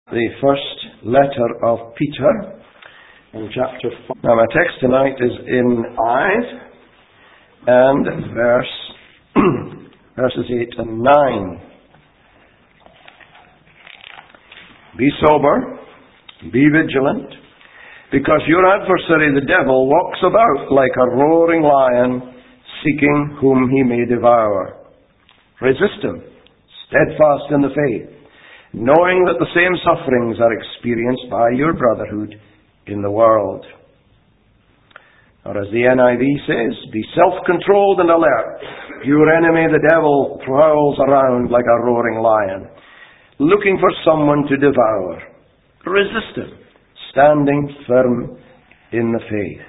The first letter of Peter in chapter 4. Now my text tonight is in Ive and verses 8 and 9. Be sober, be vigilant, because your adversary the devil walks about like a roaring lion, seeking whom he may devour. Resist him, steadfast in the faith, knowing that the same sufferings are experienced by your brotherhood in the world. Or as the NIV says, be self-controlled and alert. Your enemy, the devil, prowls around like a roaring lion, looking for someone to devour. Resist him, standing firm in the faith.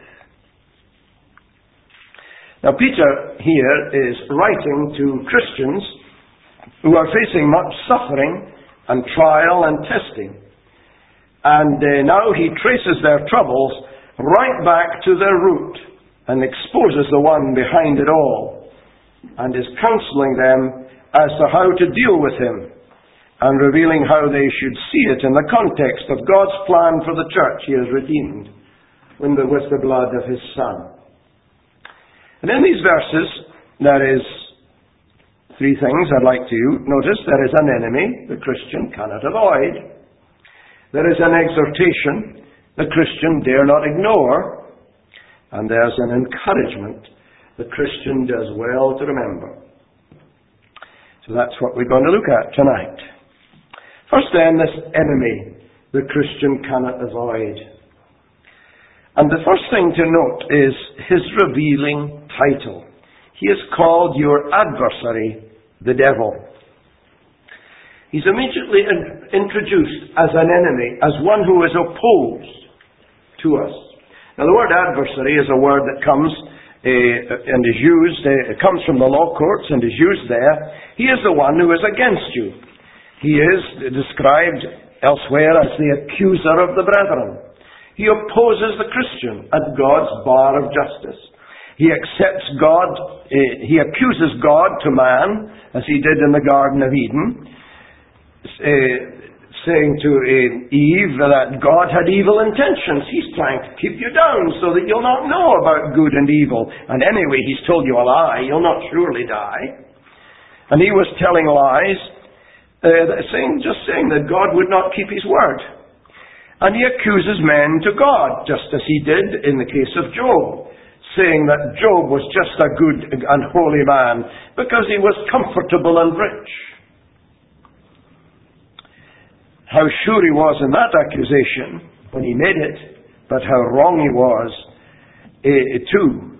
Now Peter here is writing to Christians who are facing much suffering and trial and testing. And now he traces their troubles right back to their root and exposes the one behind it all and is counseling them as to how to deal with him and revealing how they should see it in the context of God's plan for the church he has redeemed with the blood of his Son. And in these verses there is three things I'd like to notice. There is an enemy the Christian cannot avoid. There is an exhortation the Christian dare not ignore. And there's an encouragement the Christian does well to remember. So that's what we're going to look at tonight. First then, this enemy the Christian cannot avoid. And the first thing to note is his revealing title. He is called your adversary, the devil. He's immediately introduced as an enemy, as one who is opposed to us. Now the word adversary is a word that comes and is used, it comes from the law courts and is used there. He is the one who is against you. He is described elsewhere as the accuser of the brethren. He opposes the Christian at God's bar of justice. He accepts God, he accuses God to man, as he did in the Garden of Eden, saying to Eve that God had evil intentions. He's trying to keep you down so that you'll not know about good and evil. And anyway, he's told you a lie. You'll not surely die. And he was telling lies, saying that God would not keep his word. And he accuses men to God, just as he did in the case of Job, saying that Job was just a good and holy man because he was comfortable and rich. How sure he was in that accusation when he made it, but how wrong he was too.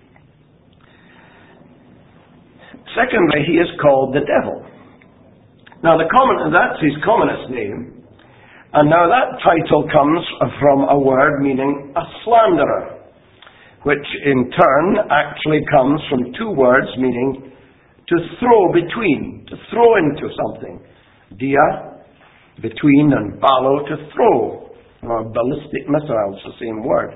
Secondly, he is called the devil. Now that's his commonest name, and now that title comes from a word meaning a slanderer, which in turn actually comes from two words meaning to throw between, to throw into something. Dia, between, and balo, to throw. Or ballistic missiles, the same word.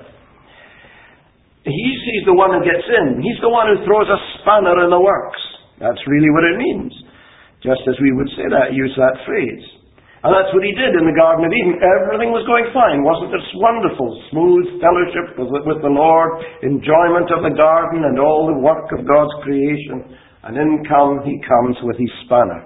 He's the one who gets in. He's the one who throws a spanner in the works. That's really what it means. Just as we would say that, use that phrase. And that's what he did in the Garden of Eden. Everything was going fine. Wasn't this wonderful? Smooth fellowship with the Lord, enjoyment of the garden and all the work of God's creation. And in he comes with his spanner.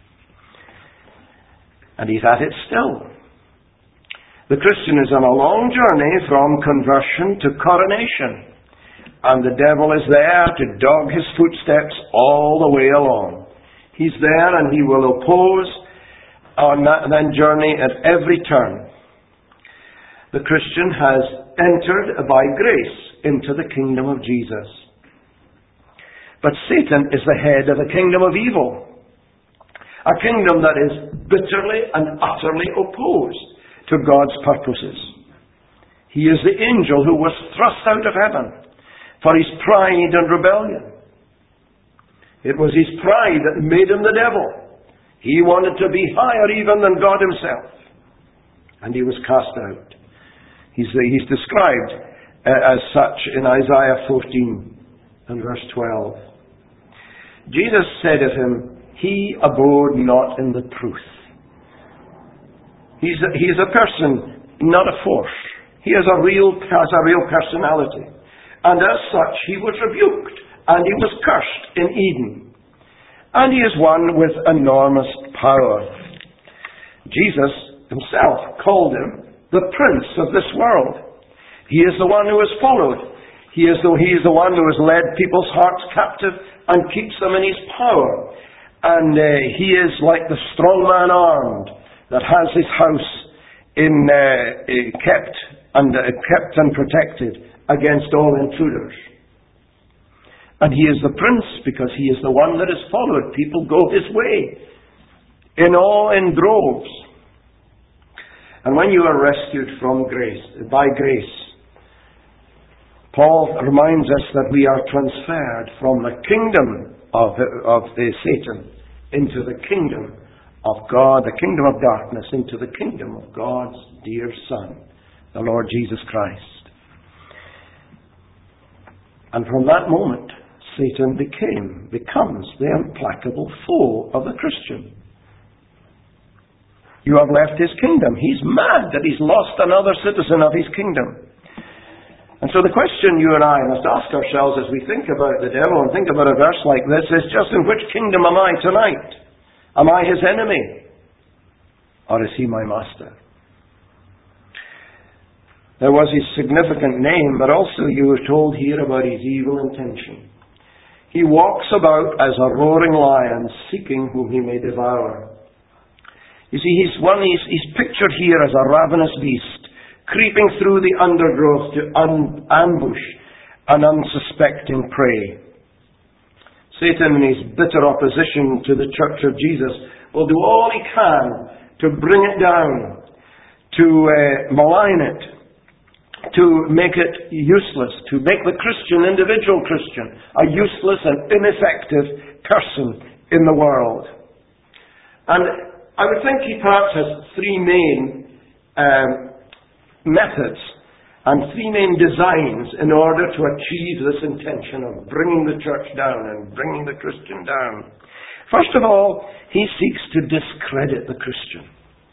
And he's at it still. The Christian is on a long journey from conversion to coronation. And the devil is there to dog his footsteps all the way along. He's there and he will oppose on that journey at every turn. The Christian has entered by grace into the kingdom of Jesus. But Satan is the head of the kingdom of evil. A kingdom that is bitterly and utterly opposed to God's purposes. He is the angel who was thrust out of heaven for his pride and rebellion. It was his pride that made him the devil. He wanted to be higher even than God himself. And he was cast out. He's described as such in Isaiah 14 and verse 12. Jesus said of him, he abode not in the truth. He's a person, not a force. He has a real personality. And as such, he was rebuked and he was cursed in Eden. And he is one with enormous power. Jesus himself called him the prince of this world. He is the one who is followed. He is the one who has led people's hearts captive and keeps them in his power. And he is like the strong man armed that has his house kept and protected against all intruders. And he is the prince because he is the one that is followed. People go his way in droves. And when you are rescued by grace, Paul reminds us that we are transferred from the kingdom of Satan into the kingdom of God, the kingdom of darkness, into the kingdom of God's dear Son, the Lord Jesus Christ. And from that moment, Satan becomes the implacable foe of the Christian. You have left his kingdom. He's mad that he's lost another citizen of his kingdom. And so the question you and I must ask ourselves as we think about the devil and think about a verse like this is just in which kingdom am I tonight? Am I his enemy? Or is he my master? There was his significant name, but also you were told here about his evil intention. He walks about as a roaring lion, seeking whom he may devour. You see, he's pictured here as a ravenous beast, creeping through the undergrowth to ambush an unsuspecting prey. Satan, in his bitter opposition to the Church of Jesus, will do all he can to bring it down, to malign it, to make it useless, to make the individual Christian, a useless and ineffective person in the world. And I would think he perhaps has three main methods and three main designs in order to achieve this intention of bringing the church down and bringing the Christian down. First of all, he seeks to discredit the Christian.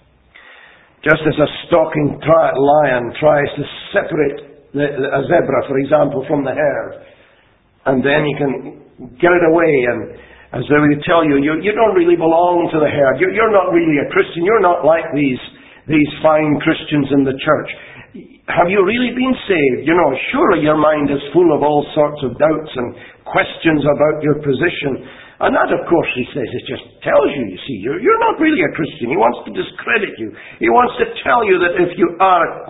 Just as a stalking lion tries to separate a zebra, for example, from the herd, and then he can get it away, and as they will tell you, you don't really belong to the herd. You're not really a Christian. You're not like these fine Christians in the church. Have you really been saved? Surely your mind is full of all sorts of doubts and questions about your position. And that, of course, he says, it just tells you, you're not really a Christian. He wants to discredit you. He wants to tell you that if you're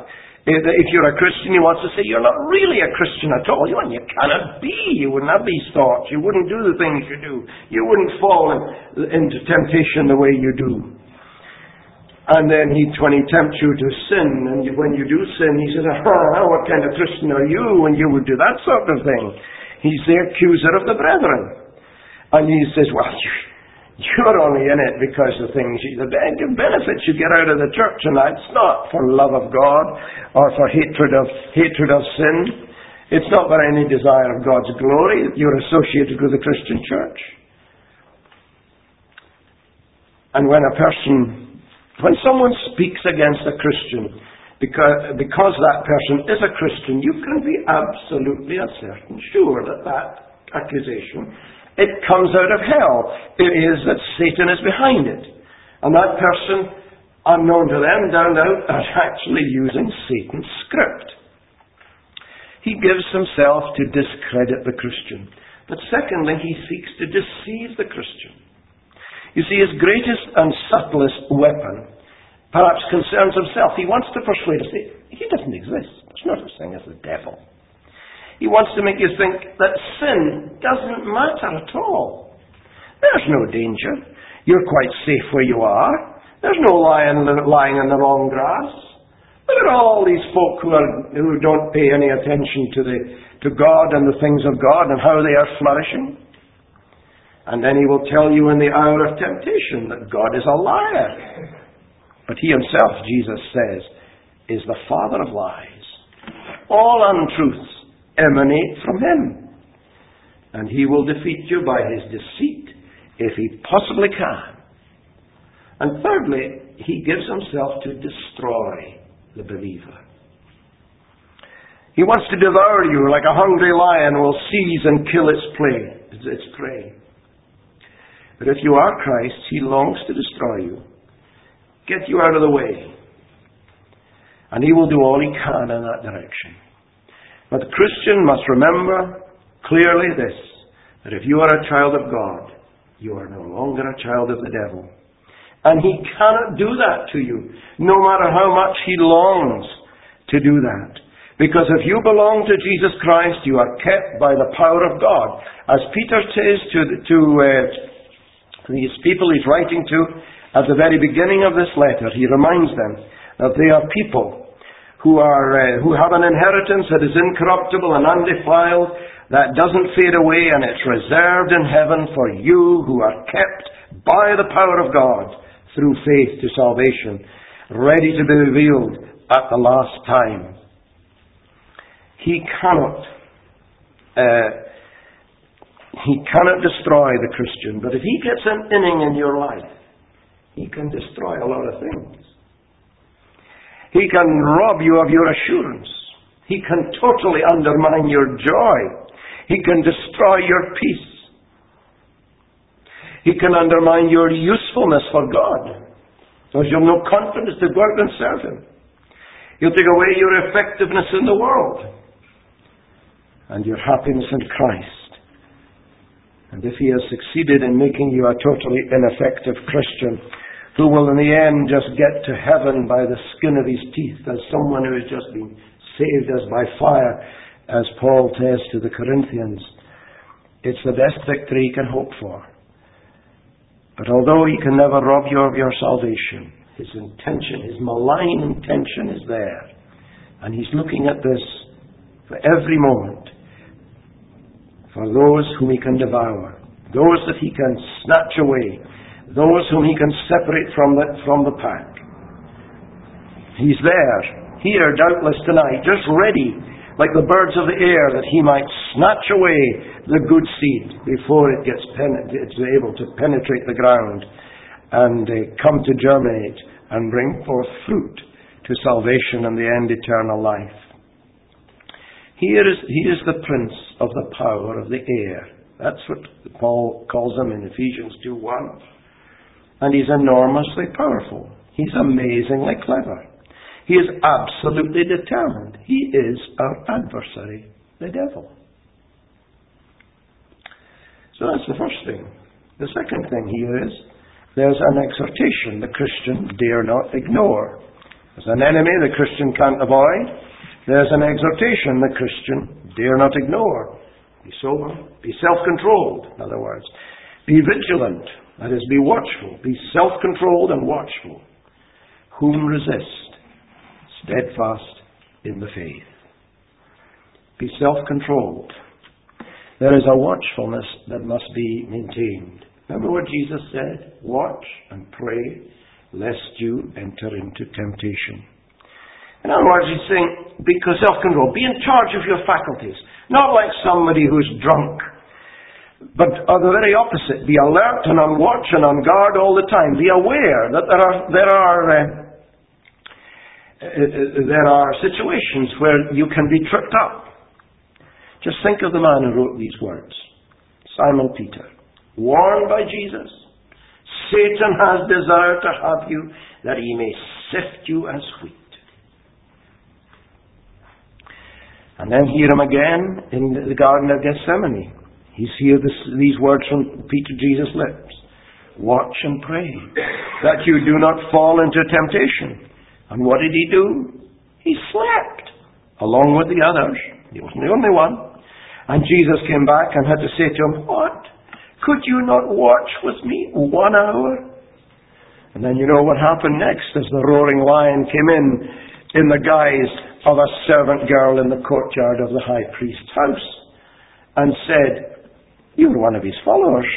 a Christian, he wants to say you're not really a Christian at all. And you cannot be. You wouldn't have these thoughts. You wouldn't do the things you do. You wouldn't fall into temptation the way you do. And then when he tempts you to sin, and when you do sin, he says, what kind of Christian are you when you would do that sort of thing? He's the accuser of the brethren. And he says, you're only in it because of the benefits you get out of the church, and that's not for love of God or for hatred of sin. It's not for any desire of God's glory that you're associated with the Christian church. And when someone speaks against a Christian, because that person is a Christian, you can be absolutely certain, sure that accusation, it comes out of hell. It is that Satan is behind it. And that person, unknown to them, down out, is actually using Satan's script. He gives himself to discredit the Christian. But secondly, he seeks to deceive the Christian. You see, his greatest and subtlest weapon perhaps concerns himself. He wants to persuade us he doesn't exist. There's no such thing as the devil. He wants to make you think that sin doesn't matter at all. There's no danger. You're quite safe where you are. There's no lion lying in the long grass. Look at all these folk who don't pay any attention to God and the things of God and how they are flourishing. And then he will tell you in the hour of temptation that God is a liar. But he himself, Jesus says, is the father of lies. All untruths emanate from him. And he will defeat you by his deceit if he possibly can. And thirdly, he gives himself to destroy the believer. He wants to devour you like a hungry lion will seize and kill its prey. But if you are Christ's, he longs to destroy you, get you out of the way. And he will do all he can in that direction. But the Christian must remember clearly this, that if you are a child of God, you are no longer a child of the devil. And he cannot do that to you, no matter how much he longs to do that. Because if you belong to Jesus Christ, you are kept by the power of God. As Peter says to these people he's writing to at the very beginning of this letter, he reminds them that they are people who have an inheritance that is incorruptible and undefiled, that doesn't fade away, and it's reserved in heaven for you who are kept by the power of God through faith to salvation, ready to be revealed at the last time. He cannot destroy the Christian, but if he gets an inning in your life, he can destroy a lot of things. He can rob you of your assurance. He can totally undermine your joy. He can destroy your peace. He can undermine your usefulness for God, because you have no confidence to go out and serve him. He'll take away your effectiveness in the world and your happiness in Christ. And if he has succeeded in making you a totally ineffective Christian, who will in the end just get to heaven by the skin of his teeth, as someone who has just been saved as by fire, as Paul says to the Corinthians, it's the best victory he can hope for. But although he can never rob you of your salvation, his intention, his malign intention is there. And he's looking at this for every moment, for those whom he can devour, those that he can snatch away, those whom he can separate from the pack. He's there, here doubtless tonight, just ready, like the birds of the air, that he might snatch away the good seed before it's able to penetrate the ground and come to germinate and bring forth fruit to salvation and the end eternal life. He is the prince of the power of the air. That's what Paul calls him in Ephesians 2:1. And he's enormously powerful. He's amazingly clever. He is absolutely determined. He is our adversary, the devil. So that's the first thing. The second thing here is, there's an exhortation the Christian dare not ignore. There's an enemy the Christian can't avoid. There's an exhortation the Christian dare not ignore. Be sober. Be self-controlled, in other words. Be vigilant. That is, be watchful. Be self-controlled and watchful. Whom resist? Steadfast in the faith. Be self-controlled. There is a watchfulness that must be maintained. Remember what Jesus said? Watch and pray, lest you enter into temptation. In other words, he's saying, be self-controlled. Be in charge of your faculties. Not like somebody who's drunk, but of the very opposite. Be alert and on watch and on guard all the time. Be aware that there are situations where you can be tripped up. Just think of the man who wrote these words, Simon Peter, warned by Jesus, Satan has desired to have you, that he may sift you as wheat. And then hear him again in the Garden of Gethsemane. He's hear these words from Jesus' lips. Watch and pray, that you do not fall into temptation. And what did he do? He slept, along with the others. He wasn't the only one. And Jesus came back and had to say to him, what? Could you not watch with me 1 hour? And then you know what happened next as the roaring lion came in the guise of a servant girl in the courtyard of the high priest's house, and said, you're one of his followers.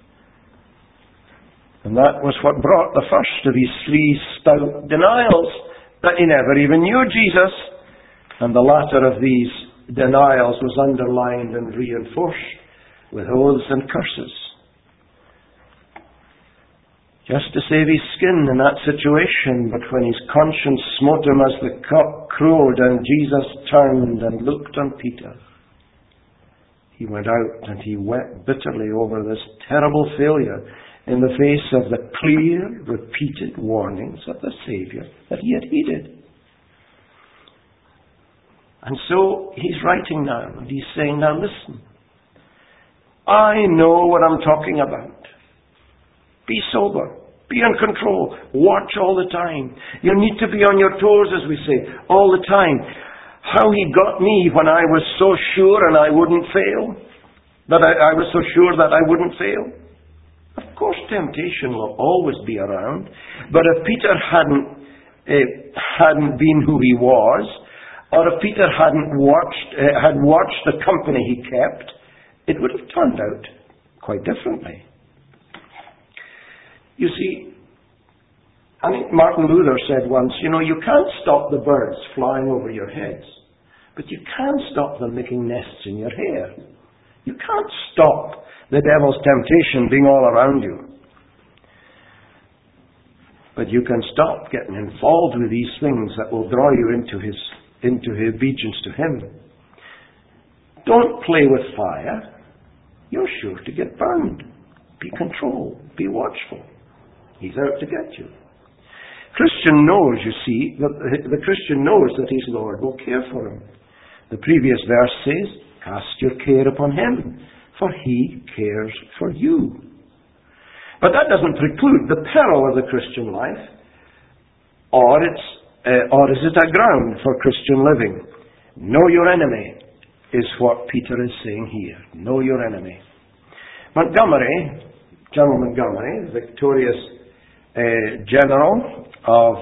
And that was what brought the first of his 3 stout denials, that he never even knew Jesus. And the latter of these denials was underlined and reinforced with oaths and curses. just to save his skin in that situation. But when his conscience smote him as the cock crowed and Jesus turned and looked on Peter, he went out and he wept bitterly over this terrible failure in the face of the clear, repeated warnings of the Savior that he had heeded. And so he's writing now, and he's saying, now listen, I know what I'm talking about. Be sober. Be in control. Watch all the time. You need to be on your toes, as we say, all the time. How he got me when I was so sure and I wouldn't fail. That I was so sure that I wouldn't fail. Of course, temptation will always be around. But if Peter hadn't been who he was, or if Peter had watched the company he kept, it would have turned out quite differently. You see, I think Martin Luther said once, you can't stop the birds flying over your heads, but you can stop them making nests in your hair. You can't stop the devil's temptation being all around you. But you can stop getting involved with these things that will draw you into obedience to him. Don't play with fire. You're sure to get burned. Be controlled. Be watchful. He's out to get you. Christian knows, you see, the Christian knows that his Lord will care for him. The previous verse says, cast your care upon him, for he cares for you. But that doesn't preclude the peril of the Christian life, or is it a ground for Christian living? Know your enemy is what Peter is saying here. Know your enemy. General Montgomery, victorious general of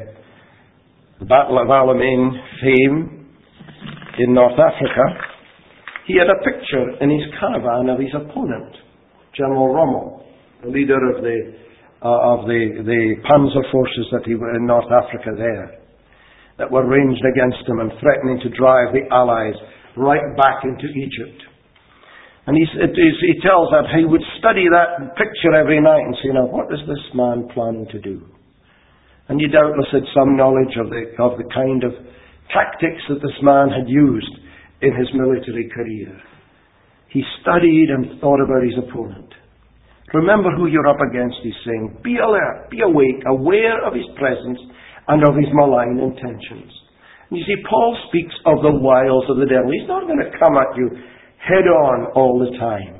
the Battle of Alamein fame in North Africa, he had a picture in his caravan of his opponent, General Rommel, the leader of the panzer forces that he were in North Africa there, that were ranged against him and threatening to drive the Allies right back into Egypt. And he tells that he would study that picture every night and say, now what is this man planning to do? And he doubtless had some knowledge of the kind of tactics that this man had used in his military career. He studied and thought about his opponent. Remember who you're up against, he's saying. Be alert, be awake, aware of his presence and of his malign intentions. And you see, Paul speaks of the wiles of the devil. He's not going to come at you head on all the time.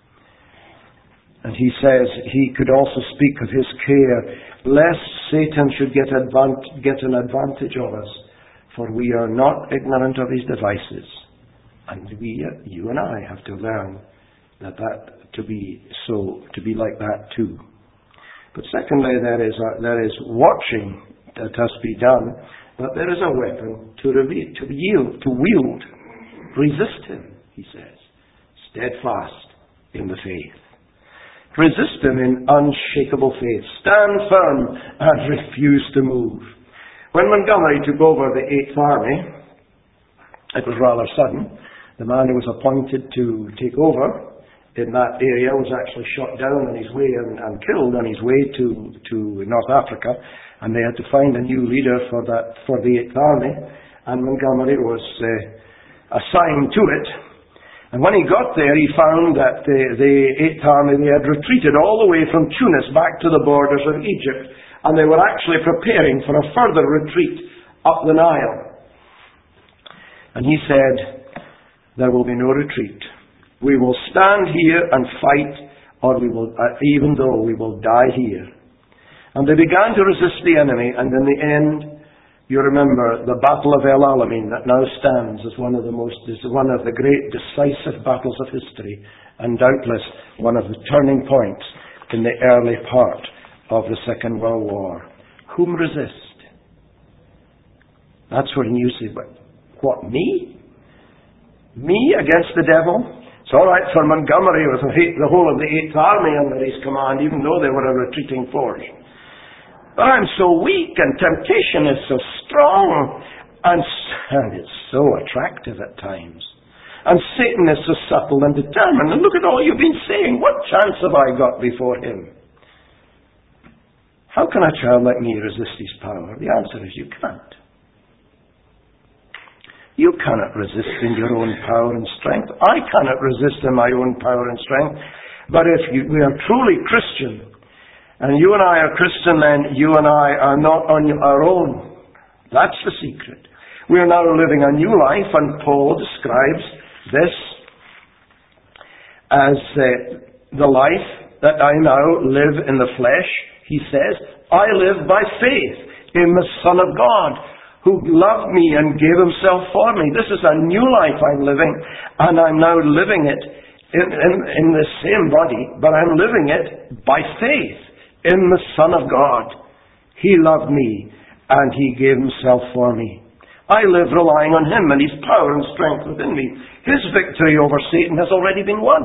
And he says he could also speak of his care, lest Satan should get an advantage of us, for we are not ignorant of his devices. And you and I have to learn that to be like that too. But secondly, there is watching that has to be done, but there is a weapon to wield. Resist him, he says, steadfast in the faith. Resist him in unshakable faith. Stand firm and refuse to move. When Montgomery took over the 8th Army, it was rather sudden. The man who was appointed to take over in that area was actually shot down on his way and killed on his way to North Africa, and they had to find a new leader for the 8th Army, and Montgomery was assigned to it. And when he got there, he found that the 8th Army, they had retreated all the way from Tunis back to the borders of Egypt, and they were actually preparing for a further retreat up the Nile. And he said, there will be no retreat. We will stand here and fight, or we will, even though we will die here. And they began to resist the enemy, and in the end, you remember the Battle of El Alamein that now stands as one of the great decisive battles of history, and doubtless one of the turning points in the early part of the Second World War. Whom resist? That's when you say, but what, me? Me against the devil? It's all right for Montgomery with the whole of the 8th Army under his command, even though they were a retreating force. But I'm so weak, and temptation is so strong, and it's so attractive at times. And Satan is so subtle and determined. And look at all you've been saying. What chance have I got before him? How can a child like me resist his power? The answer is you can't. You cannot resist in your own power and strength. I cannot resist in my own power and strength. But if we are truly Christian, and you and I are Christian, then you and I are not on our own. That's the secret. We are now living a new life, and Paul describes this as the life that I now live in the flesh. He says, I live by faith in the Son of God, who loved me and gave himself for me. This is a new life I'm living, and I'm now living it in the same body, but I'm living it by faith in the Son of God. He loved me, and he gave himself for me. I live relying on him and his power and strength within me. His victory over Satan has already been won.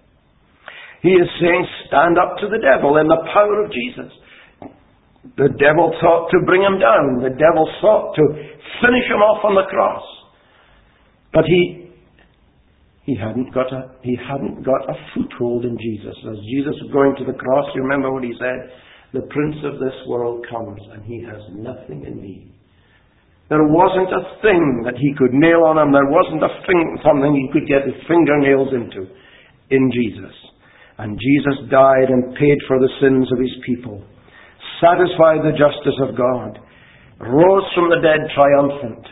He is saying, stand up to the devil in the power of Jesus. The devil sought to bring him down. The devil sought to finish him off on the cross. But he hadn't got a foothold in Jesus. As Jesus was going to the cross, you remember what he said? The prince of this world comes, and he has nothing in me. There wasn't a thing that he could nail on him. There wasn't something he could get his fingernails into in Jesus. And Jesus died and paid for the sins of his people, satisfied the justice of God, rose from the dead triumphant.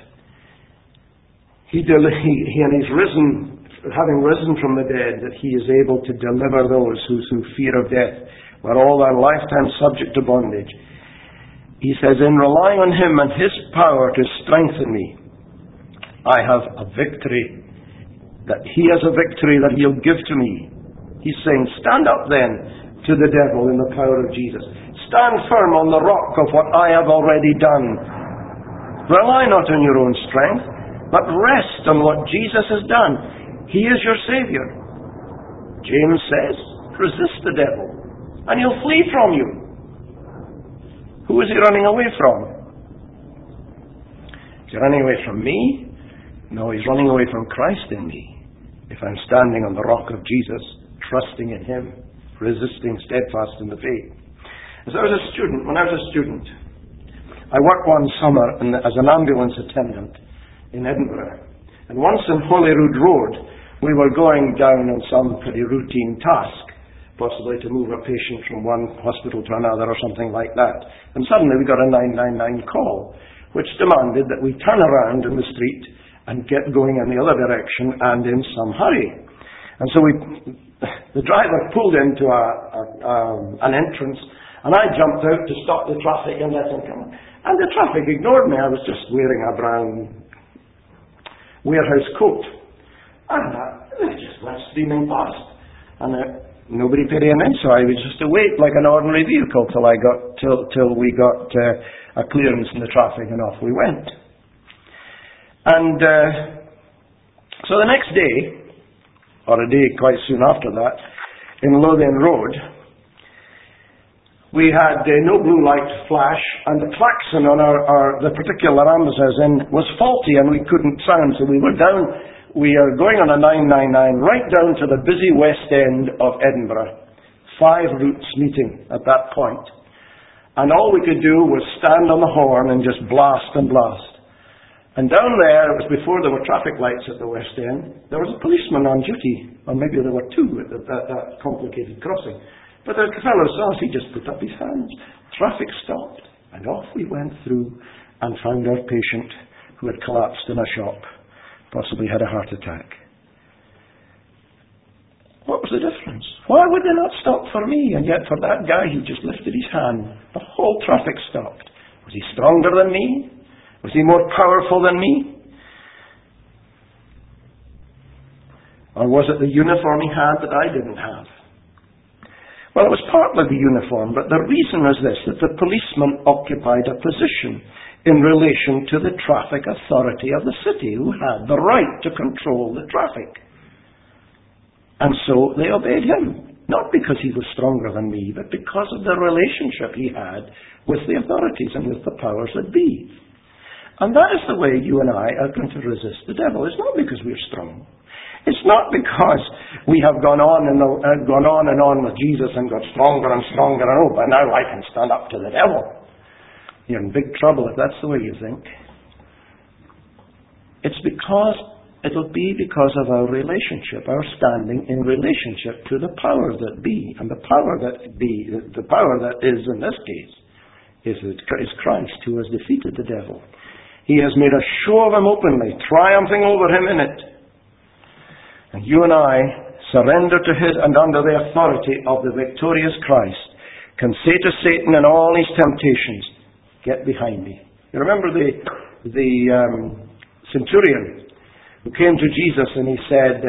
He is risen, having risen from the dead, that he is able to deliver those who through fear of death were all their lifetime subject to bondage. He says, in relying on him and his power to strengthen me, I have a victory, that he has a victory that he'll give to me. He's saying, stand up then to the devil in the power of Jesus. Stand firm on the rock of what I have already done. Rely not on your own strength, but rest on what Jesus has done. He is your Savior. James says, resist the devil, and he'll flee from you. Who is he running away from? Is he running away from me? No, he's running away from Christ in me. If I'm standing on the rock of Jesus, trusting in him, resisting steadfast in the faith. When I was a student, I worked one summer as an ambulance attendant in Edinburgh. And once on Holyrood Road, we were going down on some pretty routine task, possibly to move a patient from one hospital to another or something like that. And suddenly we got a 999 call, which demanded that we turn around in the street and get going in the other direction and in some hurry. And so the driver pulled into an entrance, and I jumped out to stop the traffic and let him come. And the traffic ignored me. I was just wearing a brown warehouse coat. And they just went steaming past. And nobody paid any attention, so I was just to wait like an ordinary vehicle till we got a clearance in the traffic, and off we went. And so the next day, or a day quite soon after that, in Lothian Road, we had no blue light flash, and the klaxon on the particular ambulance I was in was faulty, and we couldn't sound, so we are going on a 999 right down to the busy west end of Edinburgh. 5 routes meeting at that point. And all we could do was stand on the horn and just blast and blast. And down there, it was before there were traffic lights at the west end, there was a policeman on duty, or maybe there were 2 at that complicated crossing. But the fellow saw us, he just put up his hands. Traffic stopped, and off we went through and found our patient who had collapsed in a shop, possibly had a heart attack. What was the difference? Why would they not stop for me? And yet for that guy, he just lifted his hand. The whole traffic stopped. Was he stronger than me? Was he more powerful than me? Or was it the uniform he had that I didn't have? Well, it was partly the uniform, but the reason was this, that the policeman occupied a position in relation to the traffic authority of the city, who had the right to control the traffic. And so they obeyed him, not because he was stronger than me, but because of the relationship he had with the authorities and with the powers that be. And that is the way you and I are going to resist the devil. It's not because we're strong. It's not because we have gone on and on with Jesus and got stronger and stronger and but now I can stand up to the devil. You're in big trouble if that's the way you think. It'll be because of our relationship, our standing in relationship to the power that be. And the power that is in this case, is Christ, who has defeated the devil. He has made a show of him openly, triumphing over him in it. And you and I, surrender to his and under the authority of the victorious Christ, can say to Satan and all his temptations, get behind me. You remember the centurion who came to Jesus and he said,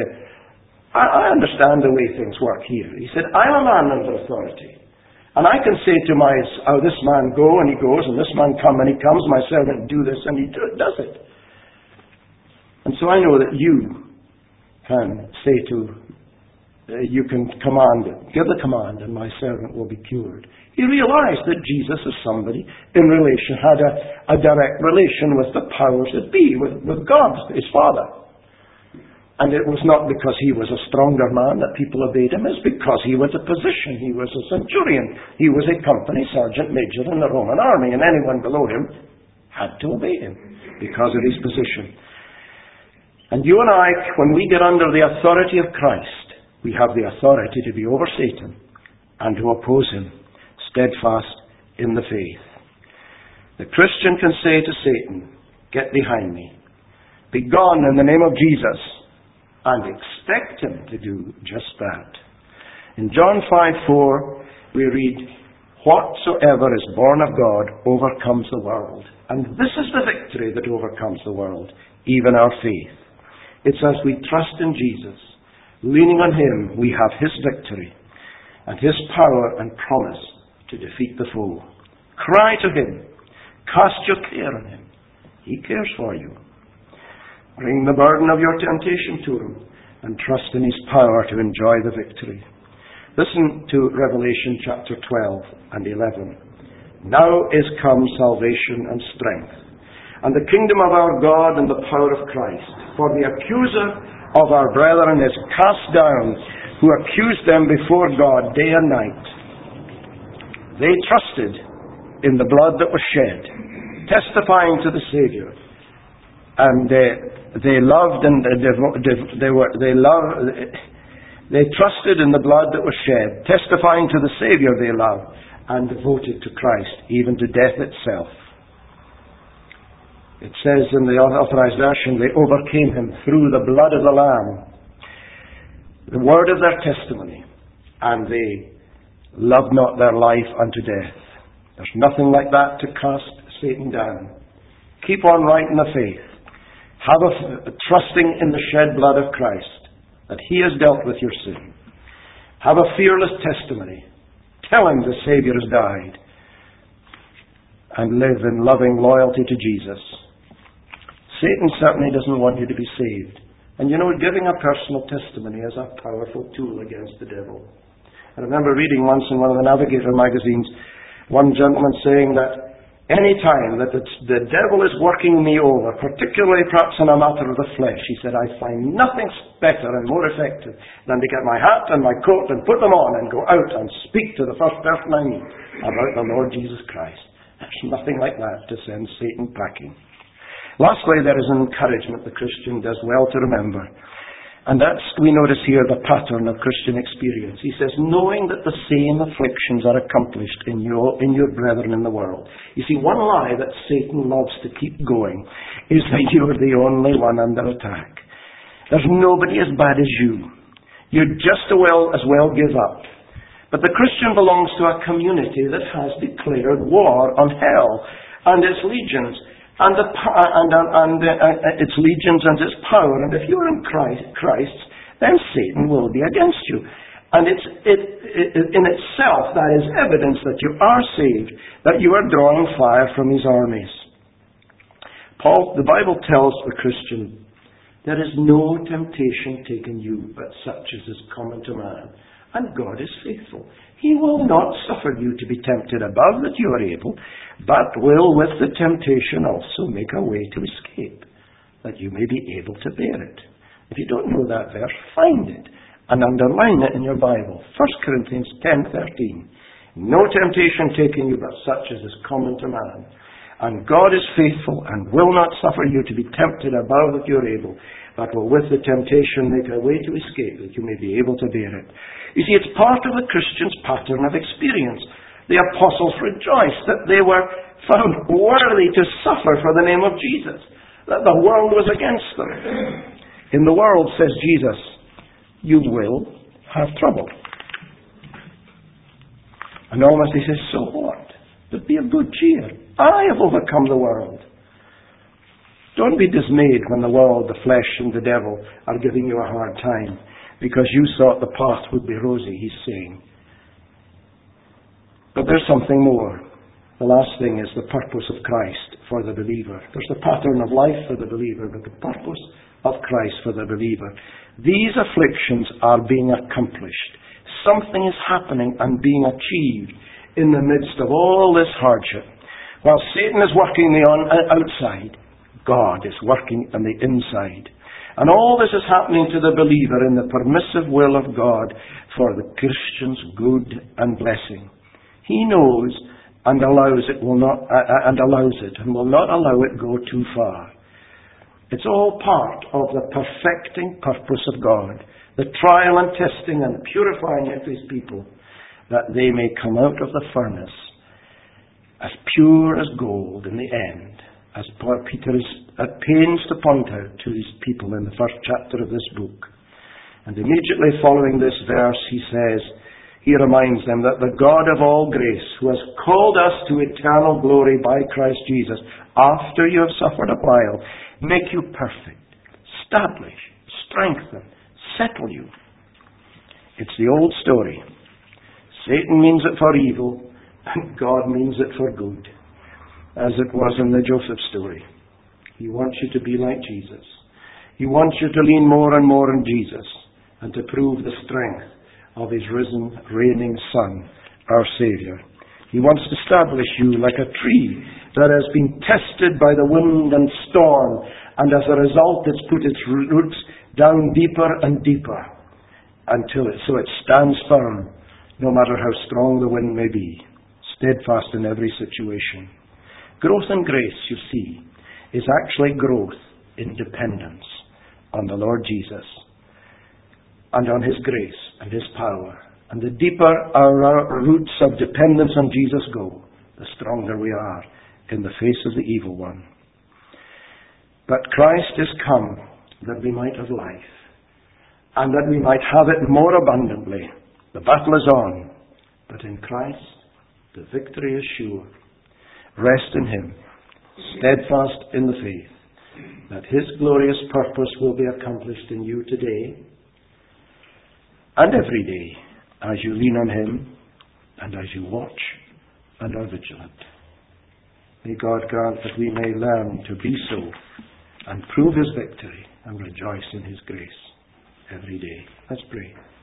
I understand the way things work here. He said, I'm a man under authority. And I can say to this man go, and he goes, and this man come, and he comes, my servant do this, and he does it. And so I know that you can say you can give the command, and my servant will be cured. He realized that Jesus is somebody had a direct relation with the powers that be, with God, his Father. And it was not because he was a stronger man that people obeyed him. It's because he was a position. He was a centurion. He was a company sergeant major in the Roman army. And anyone below him had to obey him because of his position. And you and I, when we get under the authority of Christ, we have the authority to be over Satan and to oppose him, steadfast in the faith. The Christian can say to Satan, get behind me. Be gone in the name of Jesus. And expect him to do just that. In John 5:4, we read, whatsoever is born of God overcomes the world. And this is the victory that overcomes the world, even our faith. It's as we trust in Jesus, leaning on him, we have his victory and his power and promise to defeat the foe. Cry to him. Cast your care on him. He cares for you. Bring the burden of your temptation to him and trust in his power to enjoy the victory. Listen to Revelation chapter 12 and 11. Now is come salvation and strength, and the kingdom of our God and the power of Christ. For the accuser of our brethren is cast down, who accused them before God day and night. They trusted in the blood that was shed, testifying to the Savior. And they loved and they trusted in the blood that was shed, testifying to the Savior they loved, and devoted to Christ, even to death itself. It says in the Authorized Version, they overcame him through the blood of the Lamb, the word of their testimony, and they loved not their life unto death. There's nothing like that to cast Satan down. Keep on right in the faith. Have a trusting in the shed blood of Christ, that he has dealt with your sin. Have a fearless testimony. Tell him the Savior has died. And live in loving loyalty to Jesus. Satan certainly doesn't want you to be saved. And you know, giving a personal testimony is a powerful tool against the devil. I remember reading once in one of the Navigator magazines, one gentleman saying that any time that the devil is working me over, particularly perhaps in a matter of the flesh, he said, I find nothing better and more effective than to get my hat and my coat and put them on and go out and speak to the first person I meet about the Lord Jesus Christ. There's nothing like that to send Satan packing. Lastly, there is an encouragement the Christian does well to remember. And we notice here the pattern of Christian experience. He says, knowing that the same afflictions are accomplished in your brethren in the world. You see, one lie that Satan loves to keep going is that you're the only one under attack. There's nobody as bad as you. You'd just as well give up. But the Christian belongs to a community that has declared war on hell and its legions. And its legions and its power. And if you're in Christ, then Satan will be against you. And in itself, that is evidence that you are saved, that you are drawing fire from his armies. The Bible tells the Christian, there is no temptation taken you, but such as is common to man. And God is faithful. He will not suffer you to be tempted above that you are able, but will with the temptation also make a way to escape, that you may be able to bear it. If you don't know that verse, find it and underline it in your Bible. 1 Corinthians 10:13. No temptation taking you but such as is common to man. And God is faithful and will not suffer you to be tempted above that you're able, but will with the temptation make a way to escape that you may be able to bear it. You see, it's part of the Christian's pattern of experience. The apostles rejoiced that they were found worthy to suffer for the name of Jesus, that the world was against them. In the world, says Jesus, you will have trouble. And almost he says, so what? But be of good cheer. I have overcome the world. Don't be dismayed when the world, the flesh, and the devil are giving you a hard time because you thought the path would be rosy, he's saying. But there's something more. The last thing is the purpose of Christ for the believer. There's the pattern of life for the believer, but the purpose of Christ for the believer. These afflictions are being accomplished. Something is happening and being achieved in the midst of all this hardship. While Satan is working the outside, God is working on the inside. And all this is happening to the believer in the permissive will of God for the Christian's good and blessing. He knows and allows it, will not allow it go too far. It's all part of the perfecting purpose of God, the trial and testing and purifying of His people, that they may come out of the furnace as pure as gold in the end, as Peter is at pains to point out to his people in the first chapter of this book. And immediately following this verse, he reminds them that the God of all grace, who has called us to eternal glory by Christ Jesus, after you have suffered a while, make you perfect, establish, strengthen, settle you. It's the old story. Satan means it for evil, and God means it for good, as it was in the Joseph story. He wants you to be like Jesus. He wants you to lean more and more on Jesus, and to prove the strength of His risen, reigning Son, our Saviour. He wants to establish you like a tree that has been tested by the wind and storm, and as a result it's put its roots down deeper and deeper until it stands firm, no matter how strong the wind may be, steadfast in every situation. Growth in grace, you see, is actually growth in dependence on the Lord Jesus and on His grace and His power. And the deeper our roots of dependence on Jesus go, the stronger we are in the face of the evil one. But Christ is come that we might have life, and that we might have it more abundantly. The battle is on, but in Christ the victory is sure. Rest in Him, steadfast in the faith, that His glorious purpose will be accomplished in you today and every day, as you lean on Him and as you watch and are vigilant. May God grant that we may learn to be so and prove His victory and rejoice in His grace every day. Let's pray.